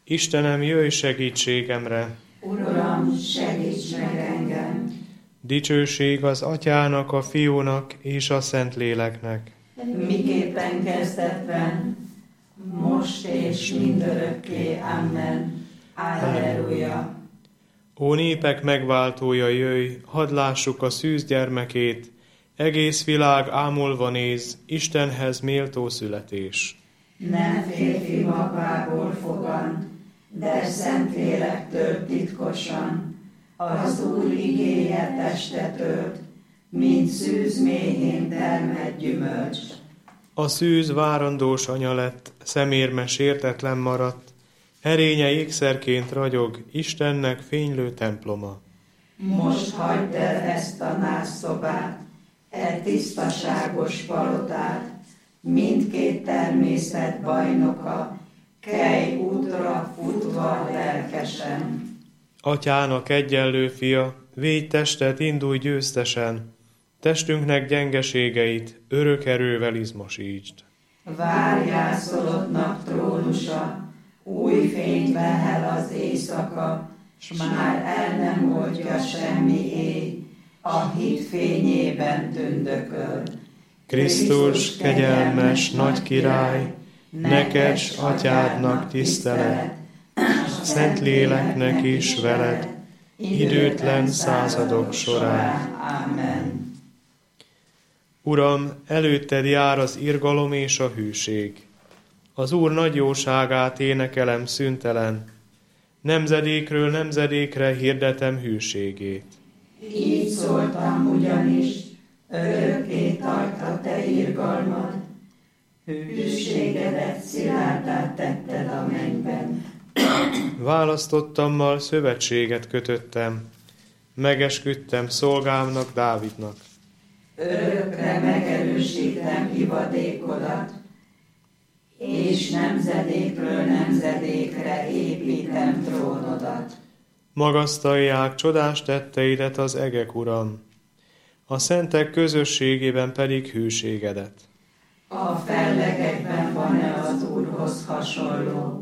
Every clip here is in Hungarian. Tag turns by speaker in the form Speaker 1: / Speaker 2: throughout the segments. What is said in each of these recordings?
Speaker 1: Istenem, jöjj segítségemre!
Speaker 2: Uram, segíts meg engem!
Speaker 1: Dicsőség az Atyának, a Fiúnak és a Szentléleknek.
Speaker 2: Miképpen kezdetben, most és mindörökké. Amen. Alleluja!
Speaker 1: Ó népek megváltója, jöjj, hadd lássuk a szűz gyermekét, egész világ ámulva néz, Istenhez méltó születés.
Speaker 2: Nem férfi magából fogant, de Szentlélektől titkosan, az Úr igéje testet ölt, mint szűz méhén termett gyümölcs.
Speaker 1: A szűz várandós anya lett, szemérme sértetlen maradt, erénye ékszerként ragyog, Istennek fénylő temploma.
Speaker 2: Most hagyd el ezt a nászszobát, tisztaságos palotát, mindkét természet bajnoka, kelj útra futva lelkesen.
Speaker 1: Atyának egyenlő fia, védj testet, indulj győztesen, testünknek gyengeségeit örök erővel izmosítsd.
Speaker 2: Várjászolottnak trónusa, új fényt vehel az éjszaka, s már el nem oldja semmi éj, a hit fényében tündököl.
Speaker 1: Krisztus, kegyelmes nagy király, neked s Atyádnak tisztelet, Szentléleknek is veled, időtlen századok során.
Speaker 2: Amen.
Speaker 1: Uram, előtted jár az irgalom és a hűség. Az Úr nagy jóságát énekelem szüntelen, nemzedékről nemzedékre hirdetem hűségét.
Speaker 2: Így szóltam ugyanis, örökké tart a te irgalmad, hűségedet szilárdá tetted a mennyben.
Speaker 1: Választottammal szövetséget kötöttem, megesküdtem szolgámnak, Dávidnak.
Speaker 2: Örökre megerősítem ivadékodat, és nemzedékről nemzedékre építem trónodat.
Speaker 1: Magasztalják csodás tetteidet az egek, Uram, a szentek közösségében pedig hűségedet.
Speaker 2: A fellegekben van-e az Úrhoz hasonló?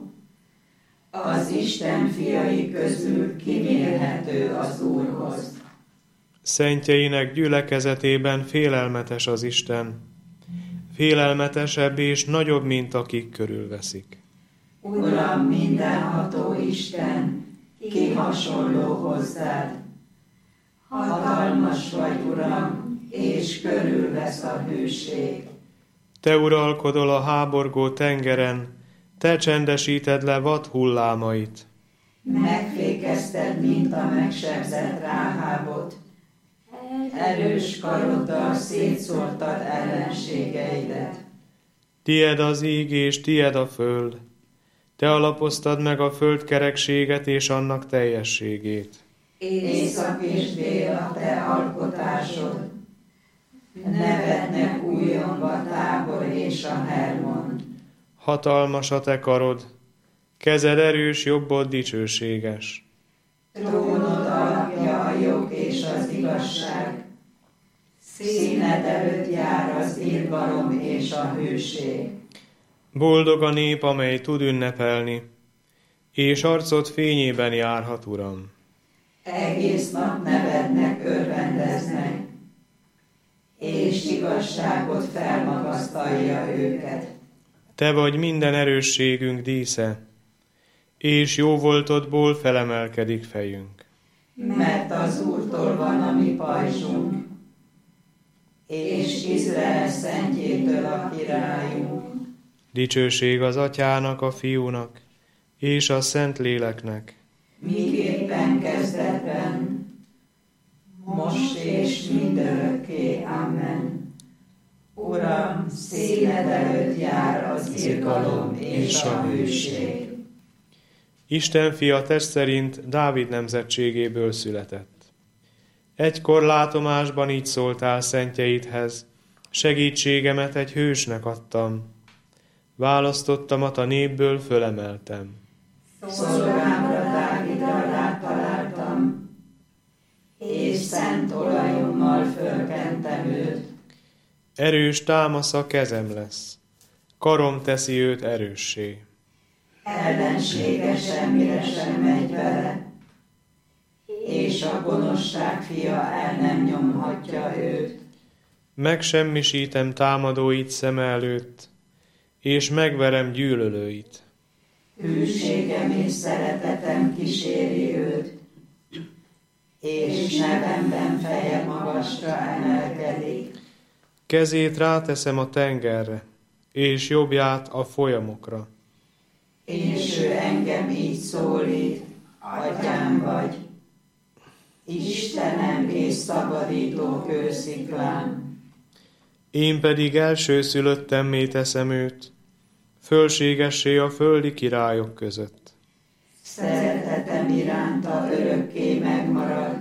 Speaker 2: Az Isten fiai közül kimérhető az Úrhoz.
Speaker 1: Szentjeinek gyülekezetében félelmetes az Isten, félelmetesebb és nagyobb, mint akik körülveszik.
Speaker 2: Uram, mindenható Isten, ki hasonló hozzád? Hatalmas vagy, Uram, és körülvesz a hűség.
Speaker 1: Te uralkodol a háborgó tengeren, te csendesíted le vad hullámait.
Speaker 2: Megfékezted, mint a megsebzett Ráhábot. Erős karoddal szétszórtad ellenségeidet.
Speaker 1: Tied az íg és tied a föld. Te alapoztad meg a földkerekséget és annak teljességét.
Speaker 2: Észak és dél a te alkotásod. Nevetnek újongva Tábor és a Hermon.
Speaker 1: Hatalmas a te karod, kezed erős, jobbod dicsőséges.
Speaker 2: Trónod alapja a jog és az igazság. Színed előtt jár az irgalom és a hűség.
Speaker 1: Boldog a nép, amely tud ünnepelni, és arcod fényében járhat, Uram.
Speaker 2: Egész nap nevetnek, örvendeznek, és igazságot felmagasztalja őket.
Speaker 1: Te vagy minden erősségünk dísze, és jó voltodból felemelkedik fejünk.
Speaker 2: Mert az Úrtól van a mi pajzsunk, és Izrael szentjétől a királyunk.
Speaker 1: Dicsőség az Atyának, a Fiúnak, és a Szentléleknek.
Speaker 2: Miképpen kezdetben, most és mindörökké. Amen. Uram, színed előtt jár az irgalom és a hűség.
Speaker 1: Isten fia test szerint Dávid nemzetségéből született. Egykor látomásban így szóltál szentjeidhez, segítségemet egy hősnek adtam. Választottamat a népből fölemeltem.
Speaker 2: Szolgámra Dávidra rátaláltam, és szent olajommal fölkentem őt.
Speaker 1: Erős támasza kezem lesz, karom teszi őt erőssé.
Speaker 2: ellensége semmire sem megy vele, és a gonoszság fia el nem nyomhatja őt.
Speaker 1: Megsemmisítem támadóit szem előtt, és megverem gyűlölőit.
Speaker 2: Hűségem és szeretetem kíséri őt, és nevemben feje magasra emelkedik.
Speaker 1: Kezét ráteszem a tengerre, és jobbját a folyamokra.
Speaker 2: És ő engem így szólít, Atyám vagy, Istenem és szabadító kősziklám.
Speaker 1: Én pedig elsőszülöttemmé teszem őt, fölségessé a földi királyok között.
Speaker 2: Szeretetem iránta örökké megmarad,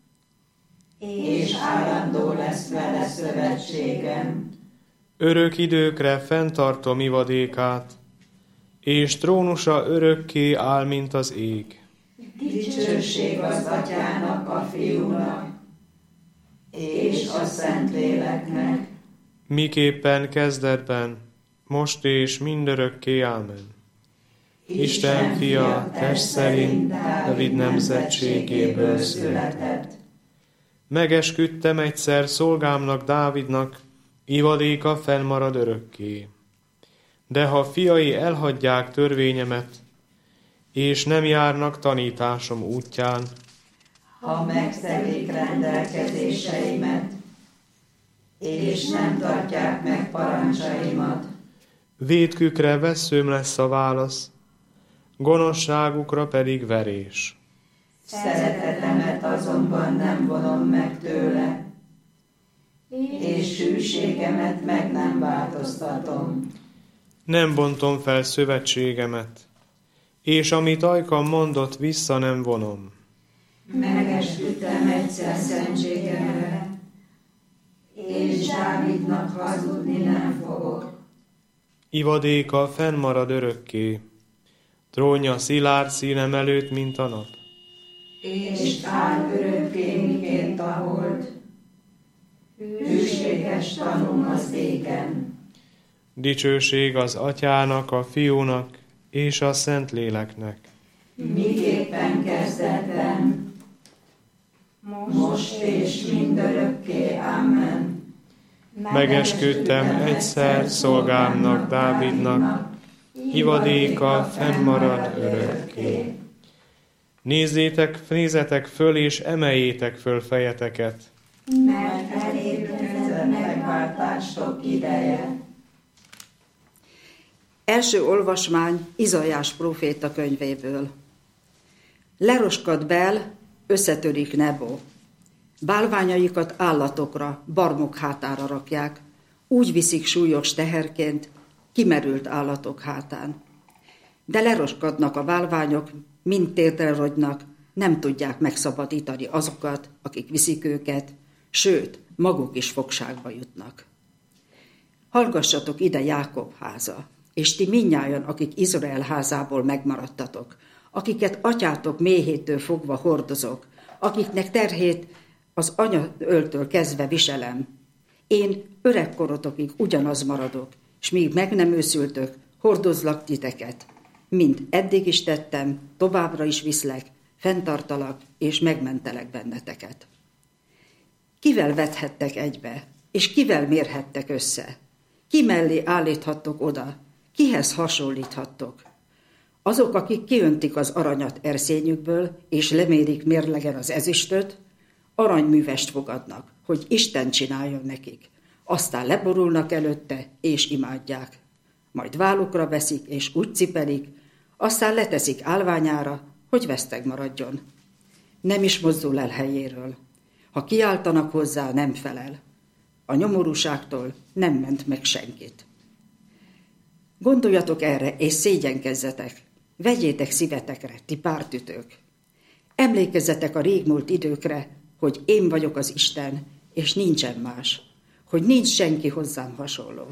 Speaker 2: és állandó lesz vele szövetségem.
Speaker 1: Örök időkre fenntartom ivadékát, és trónusa örökké áll, mint az ég.
Speaker 2: Dicsőség az Atyának, a Fiúnak, és a Szentléleknek.
Speaker 1: Miképpen kezdetben, most és mindörökké, ámen. Isten fia test szerint Dávid nemzetségéből született. Megesküdtem egyszer szolgámnak, Dávidnak, ivadéka fennmarad örökké. De ha fiai elhagyják törvényemet, és nem járnak tanításom útján,
Speaker 2: ha megszegik rendelkezéseimet, és nem tartják meg parancsaimat,
Speaker 1: vétkükre vesszőm lesz a válasz, gonoszságukra pedig verés.
Speaker 2: Szeretetemet azonban nem vonom meg tőle, és hűségemet meg nem változtatom.
Speaker 1: Nem bontom fel szövetségemet, és amit ajkam mondott, vissza nem vonom.
Speaker 2: Megesküdtem egyszer szentségemre, és Dávidnak hazudni nem fogok.
Speaker 1: Ivadéka fennmarad örökké, trónja szilárd színem előtt, mint a nap.
Speaker 2: És áll örökké, miként a hold, hűséges tanúm az égen.
Speaker 1: Dicsőség az Atyának, a Fiúnak és a Szentléleknek.
Speaker 2: Miképpen kezdetben, most és mindörökké. Amen.
Speaker 1: Megesküdtem egyszer szolgámnak, Dávidnak, ivadéka fennmarad örökké. Nézzetek föl, és emeljétek föl fejeteket,
Speaker 2: mert elérkezett megváltástok ideje.
Speaker 3: Első olvasmány Izaiás próféta könyvéből. Leroskad Bel, összetörik Nebo. Bálványaikat állatokra, barmok hátára rakják, úgy viszik súlyos teherként, kimerült állatok hátán. De leroskadnak a bálványok, mind térdre rogynak, nem tudják megszabadítani azokat, akik viszik őket, sőt, maguk is fogságba jutnak. Hallgassatok ide, Jákob háza, és ti mindnyájan, akik Izrael házából megmaradtatok, akiket atyátok méhétől fogva hordozok, akiknek terhét az anyaöltől kezdve viselem. Én öregkorotokig ugyanaz maradok, s míg meg nem őszültök, hordozlak titeket. Mint eddig is tettem, továbbra is viszlek, fenntartalak és megmentelek benneteket. Kivel vethettek egybe, és kivel mérhettek össze? Ki mellé állíthattok oda? Kihez hasonlíthattok? Azok, akik kiöntik az aranyat erszényükből, és lemérik mérlegen az ezüstöt, aranyművest fogadnak, hogy Isten csináljon nekik. Aztán leborulnak előtte, és imádják. Majd vállukra veszik, és úgy cipelik, aztán leteszik állványára, hogy veszteg maradjon. Nem is mozdul el helyéről. Ha kiáltanak hozzá, nem felel. A nyomorúságtól nem ment meg senkit. Gondoljatok erre, és szégyenkezzetek. Vegyétek szívetekre, ti pártütők. Emlékezzetek a régmúlt időkre, hogy én vagyok az Isten, és nincsen más, hogy nincs senki hozzám hasonló.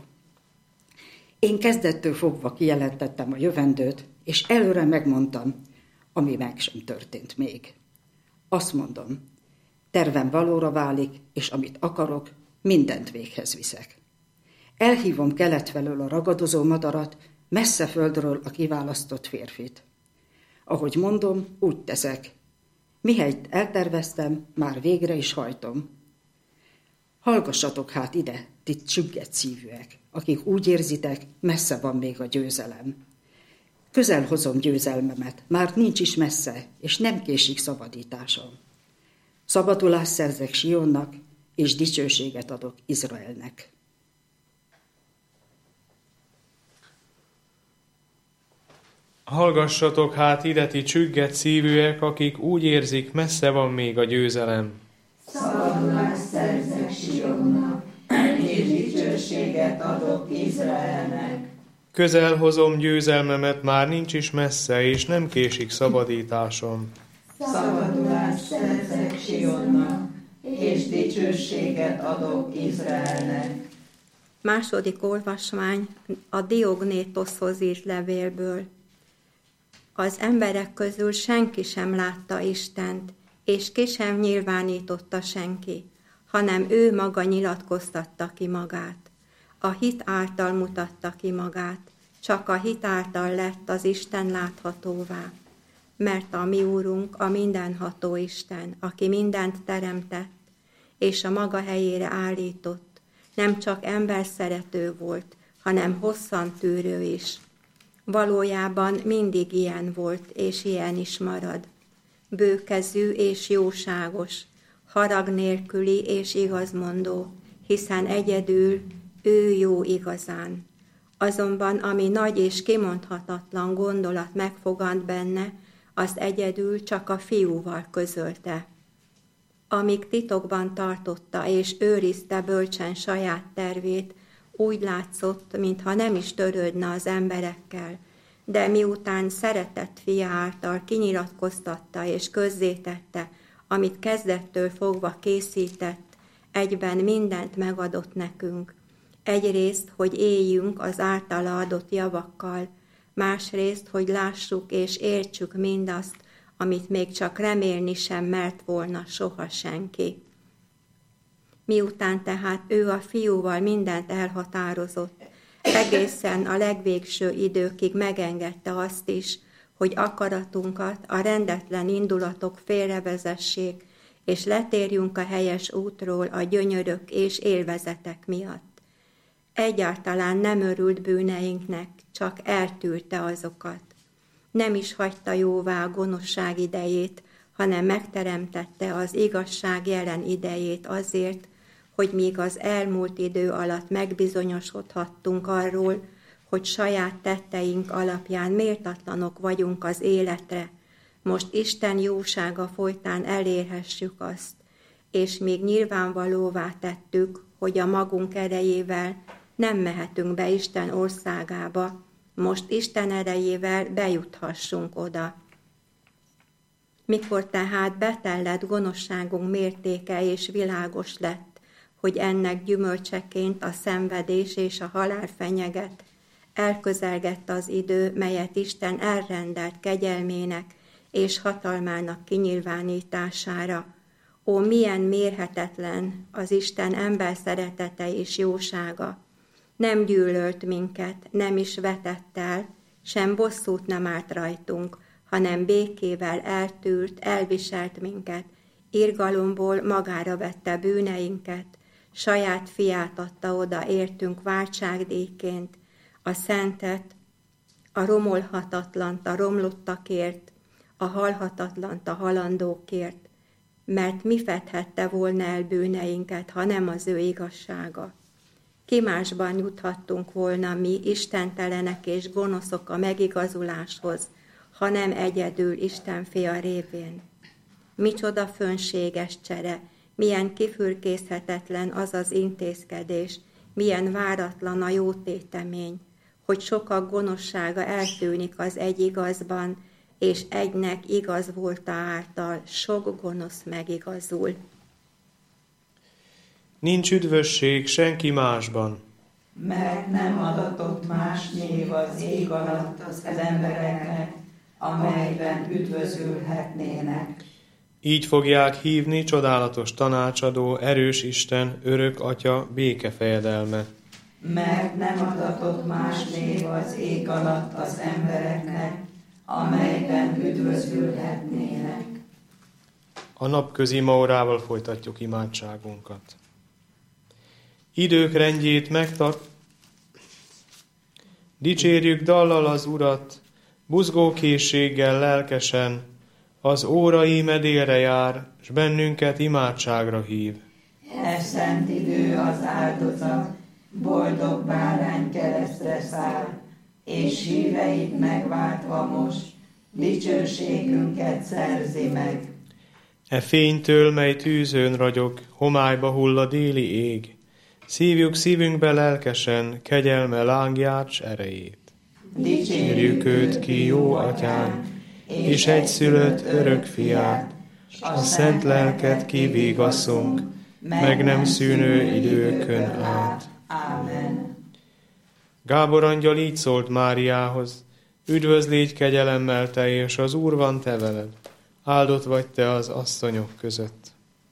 Speaker 3: Én kezdettől fogva kijelentettem a jövendőt, és előre megmondtam, ami meg sem történt még. Azt mondom, tervem valóra válik, és amit akarok, mindent véghez viszek. Elhívom kelet felől a ragadozó madarat, messze földről a kiválasztott férfit. Ahogy mondom, úgy teszek. Mihelyt elterveztem, már végre is hajtom. Hallgassatok hát ide, ti csügget szívűek, akik úgy érzitek, messze van még a győzelem. Közel hozom győzelmemet, már nincs is messze, és nem késik szabadításom. Szabadulást szerzek Sionnak, és dicsőséget adok Izraelnek.
Speaker 1: Hallgassatok hát ide, ti csügget szívűek, akik úgy érzik, messze van még a győzelem.
Speaker 2: Szabadulást szerzek Sionnak, és dicsőséget adok Izraelnek.
Speaker 1: Közel hozom győzelmemet, már nincs is messze, és nem késik szabadításom.
Speaker 2: Szabadulást szerzek Sionnak, és dicsőséget adok Izraelnek.
Speaker 4: Második olvasmány a Diognétoszhoz írt levélből. Az emberek közül senki sem látta Istent, és ki sem nyilvánította senki, hanem ő maga nyilatkoztatta ki magát. A hit által mutatta ki magát, csak a hit által lett az Isten láthatóvá. Mert a mi Úrunk a mindenható Isten, aki mindent teremtett, és a maga helyére állított, nem csak emberszerető volt, hanem hosszantűrő is. Valójában mindig ilyen volt, és ilyen is marad. Bőkezű és jóságos, harag nélküli és igazmondó, hiszen egyedül ő jó igazán. Azonban ami nagy és kimondhatatlan gondolat megfogant benne, azt egyedül csak a fiúval közölte. Amíg titokban tartotta és őrizte bölcsen saját tervét, úgy látszott, mintha nem is törődne az emberekkel, de miután szeretett fia által kinyilatkoztatta és közzétette, amit kezdettől fogva készített, egyben mindent megadott nekünk. Egyrészt, hogy éljünk az általa adott javakkal, másrészt, hogy lássuk és értsük mindazt, amit még csak remélni sem mert volna soha senki. Miután tehát ő a fiúval mindent elhatározott, egészen a legvégső időkig megengedte azt is, hogy akaratunkat a rendetlen indulatok félrevezessék, és letérjünk a helyes útról a gyönyörök és élvezetek miatt. Egyáltalán nem örült bűneinknek, csak eltűrte azokat. Nem is hagyta jóvá a gonoszság idejét, hanem megteremtette az igazság jelen idejét azért, hogy míg az elmúlt idő alatt megbizonyosodhattunk arról, hogy saját tetteink alapján méltatlanok vagyunk az életre, most Isten jósága folytán elérhessük azt, és még nyilvánvalóvá tettük, hogy a magunk erejével nem mehetünk be Isten országába, most Isten erejével bejuthassunk oda. Mikor tehát betellett gonoszságunk mértéke és világos lett, hogy ennek gyümölcseként a szenvedés és a halál fenyeget, elközelgett az idő, melyet Isten elrendelt kegyelmének és hatalmának kinyilvánítására. Ó, milyen mérhetetlen az Isten ember szeretete és jósága! Nem gyűlölt minket, nem is vetett el, sem bosszút nem állt rajtunk, hanem békével eltűrt, elviselt minket, irgalomból magára vette bűneinket, saját fiát adta oda értünk váltságdíjként, a szentet, a romolhatatlant a romlottakért, a halhatatlant a halandókért, mert mi fedhette volna el bűneinket, ha nem az ő igazsága. Ki másban juthattunk volna mi, istentelenek és gonoszok a megigazuláshoz, ha nem egyedül Isten fia révén. Micsoda fönséges csere, milyen kifürkészhetetlen az az intézkedés, milyen váratlan a jó tétemény, hogy sokak gonoszsága eltűnik az egy igazban, és egynek igaz volta által sok gonosz megigazul.
Speaker 1: Nincs üdvösség senki másban.
Speaker 2: Mert nem adatott más név az ég alatt az embereknek, amelyben üdvözülhetnének.
Speaker 1: Így fogják hívni csodálatos tanácsadó, erős Isten, örök Atya, békefejedelme.
Speaker 2: mert nem adatott más név az ég alatt az embereknek, amelyben üdvözülhetnének.
Speaker 1: A napközi maórával folytatjuk imádságunkat. Idők rendjét dicsérjük dallal az Urat, buzgó készséggel lelkesen, az óra íme délre jár, s bennünket imádságra hív.
Speaker 2: E szent idő az áldozat, boldog bárány keresztre száll, és híveit megváltva most, dicsőségünket szerzi meg.
Speaker 1: E fénytől, mely tűzön ragyog, homályba hull a déli ég, szívjuk szívünkbe lelkesen, kegyelme lángját s erejét. Dicsérjük őt ki, jó atyán, és egyszülött örök fiát, s a szent lelket kivigasszunk, meg nem szűnő időkön át.
Speaker 2: Ámen.
Speaker 1: Gábor angyal így szólt Máriához, üdvözlégy kegyelemmel teljes, az Úr van te veled, áldott vagy te az asszonyok között.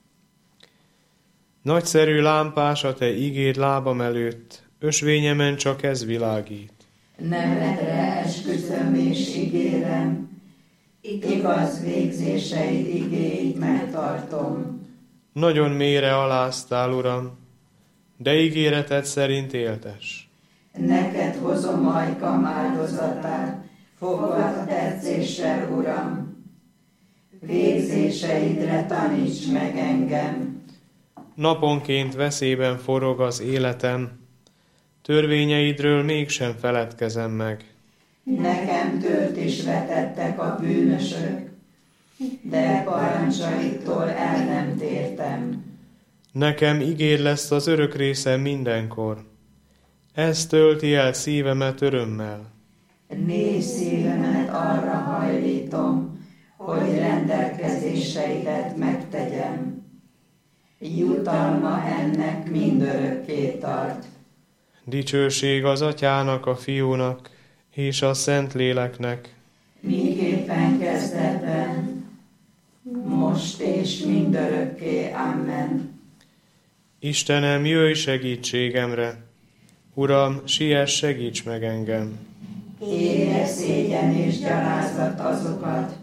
Speaker 1: Nagyszerű lámpás a te igéd lábam előtt, ösvényemen csak ez világít.
Speaker 2: Nevedre esküszöm és ígérem, igaz végzéseid igéit megtartom.
Speaker 1: Nagyon mélyre aláztál, Uram, de ígéreted szerint éltes.
Speaker 2: Neked hozom ajkam áldozatát, fogad tetszéssel, Uram. Végzéseidre taníts meg engem.
Speaker 1: Naponként veszélyben forog az életem, törvényeidről mégsem feledkezem meg.
Speaker 2: Nekem tört is vetettek a bűnösök, de parancsaitól el nem tértem.
Speaker 1: Nekem ígér lesz az örök részem mindenkor. Ez tölti el szívemet örömmel.
Speaker 2: Négy szívemet arra hajlítom, hogy rendelkezéseidet megtegyem. Jutalma ennek mindörökké tart.
Speaker 1: Dicsőség az Atyának, a Fiúnak és a Szentléleknek.
Speaker 2: Miképpen kezdetben, most és mindörökké. Amen.
Speaker 1: Istenem, jöjj segítségemre! Uram, siess, segíts meg engem!
Speaker 2: Érje szégyen és gyalázat azokat,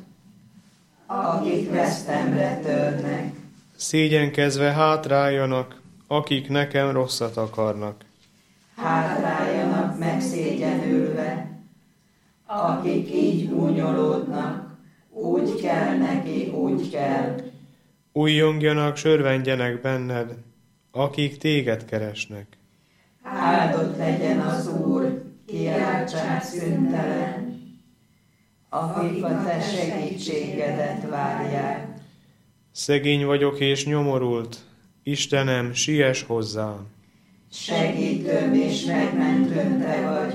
Speaker 2: akik vesztemre törnek.
Speaker 1: Szégyenkezve hátráljanak, akik nekem rosszat akarnak.
Speaker 2: Hátráljanak megszégyenülve, akik így gúnyolódnak, úgy kell neki, úgy kell.
Speaker 1: Újjongjanak, s örvendjenek benned, akik téged keresnek.
Speaker 2: Áldott legyen az Úr, kiáltsák szüntelen, akik a te segítségedet várják.
Speaker 1: Szegény vagyok és nyomorult, Istenem, siess hozzám.
Speaker 2: Segítőm és megmentőm te vagy.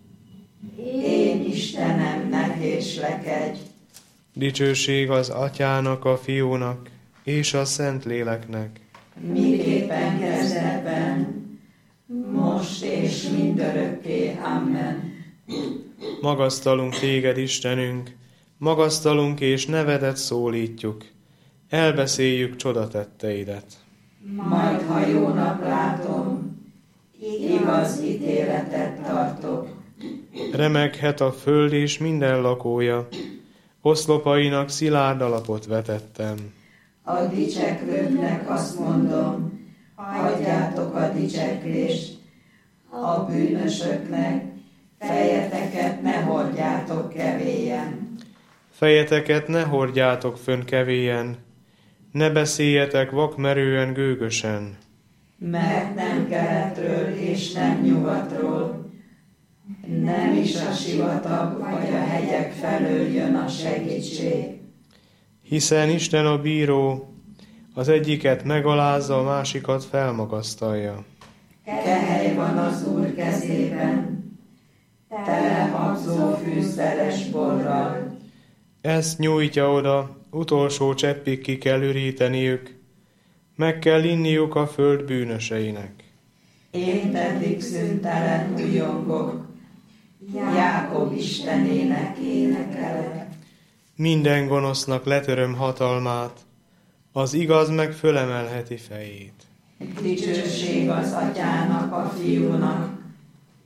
Speaker 2: Én Istenem, ne késlekedj.
Speaker 1: Dicsőség az Atyának, a Fiúnak és a Szentléleknek.
Speaker 2: Miképpen kezdetben, most és mindörökké. Amen.
Speaker 1: Magasztalunk téged, Istenünk, magasztalunk és nevedet szólítjuk, elbeszéljük csodatetteidet.
Speaker 2: Majd, ha jó nap látom, igaz ítéletet tartok.
Speaker 1: Remeghet a föld és minden lakója, oszlopainak szilárd alapot vetettem.
Speaker 2: A dicseklőknek azt mondom, hagyjátok a dicseklést, a bűnösöknek fejeteket ne hordjátok kevélyen.
Speaker 1: Fejeteket ne hordjátok fönn kevélyen, ne beszéljetek vakmerően gőgösen.
Speaker 2: Mert nem keletről és nem nyugatról, nem is a sivatag vagy a hegyek felől jön a segítség.
Speaker 1: Hiszen Isten a bíró, az egyiket megalázza, a másikat felmagasztalja.
Speaker 2: Kehely van az Úr kezében, tele habzó fűszeres borral.
Speaker 1: Ezt nyújtja oda, utolsó cseppig ki kell üríteniük, meg kell inniuk a föld bűnöseinek.
Speaker 2: Én pedig szüntelen újongok, Jákob Istenének énekelek.
Speaker 1: Minden gonosznak letöröm hatalmát, az igaz meg fölemelheti fejét.
Speaker 2: Dicsőség az Atyának, a Fiúnak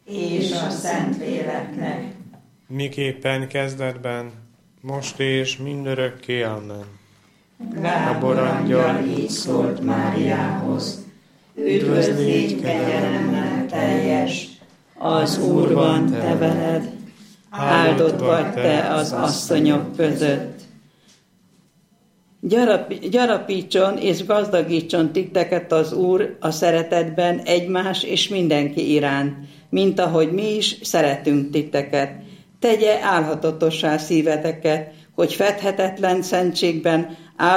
Speaker 2: és a Szentléleknek,
Speaker 1: miképpen kezdetben, most és mindörökké. Amen.
Speaker 2: Gábor angyal így szólt Máriához: üdvözl, légy kegyelemmel teljes, az Úr van te veled, áldott vagy te az asszonyok között. Gyarapítson és gazdagítson titeket az Úr a szeretetben egymás és mindenki iránt, mint ahogy mi is szeretünk titeket. Tegye álhatatossá szíveteket, hogy fedhetetlen szentségben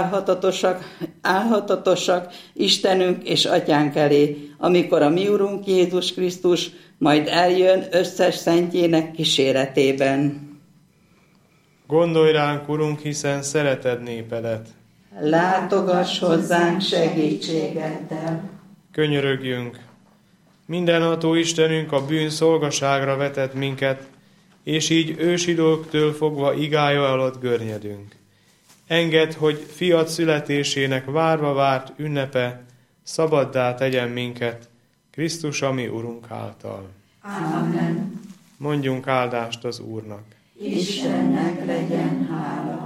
Speaker 2: álhatatosak Istenünk és Atyánk elé, amikor a mi Urunk Jézus Krisztus majd eljön összes szentjének kíséretében.
Speaker 1: Gondolj ránk, Urunk, hiszen szereted népedet.
Speaker 2: Látogass hozzánk segítségeddel.
Speaker 1: Könyörögjünk. Mindenható Istenünk a bűn szolgaságra vetett minket, és így ősidőktől fogva igája alatt görnyedünk. Engedd, hogy fiad születésének várva várt ünnepe szabaddá tegyen minket, Krisztus a mi Urunk által.
Speaker 2: Amen.
Speaker 1: Mondjunk áldást az Úrnak.
Speaker 2: Istennek legyen hála.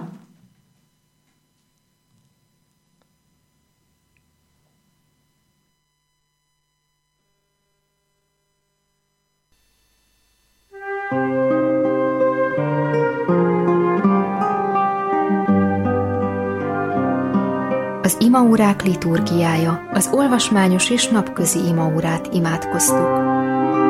Speaker 5: Az imaórák liturgiája, az olvasmányos és napközi imaórát imádkoztuk.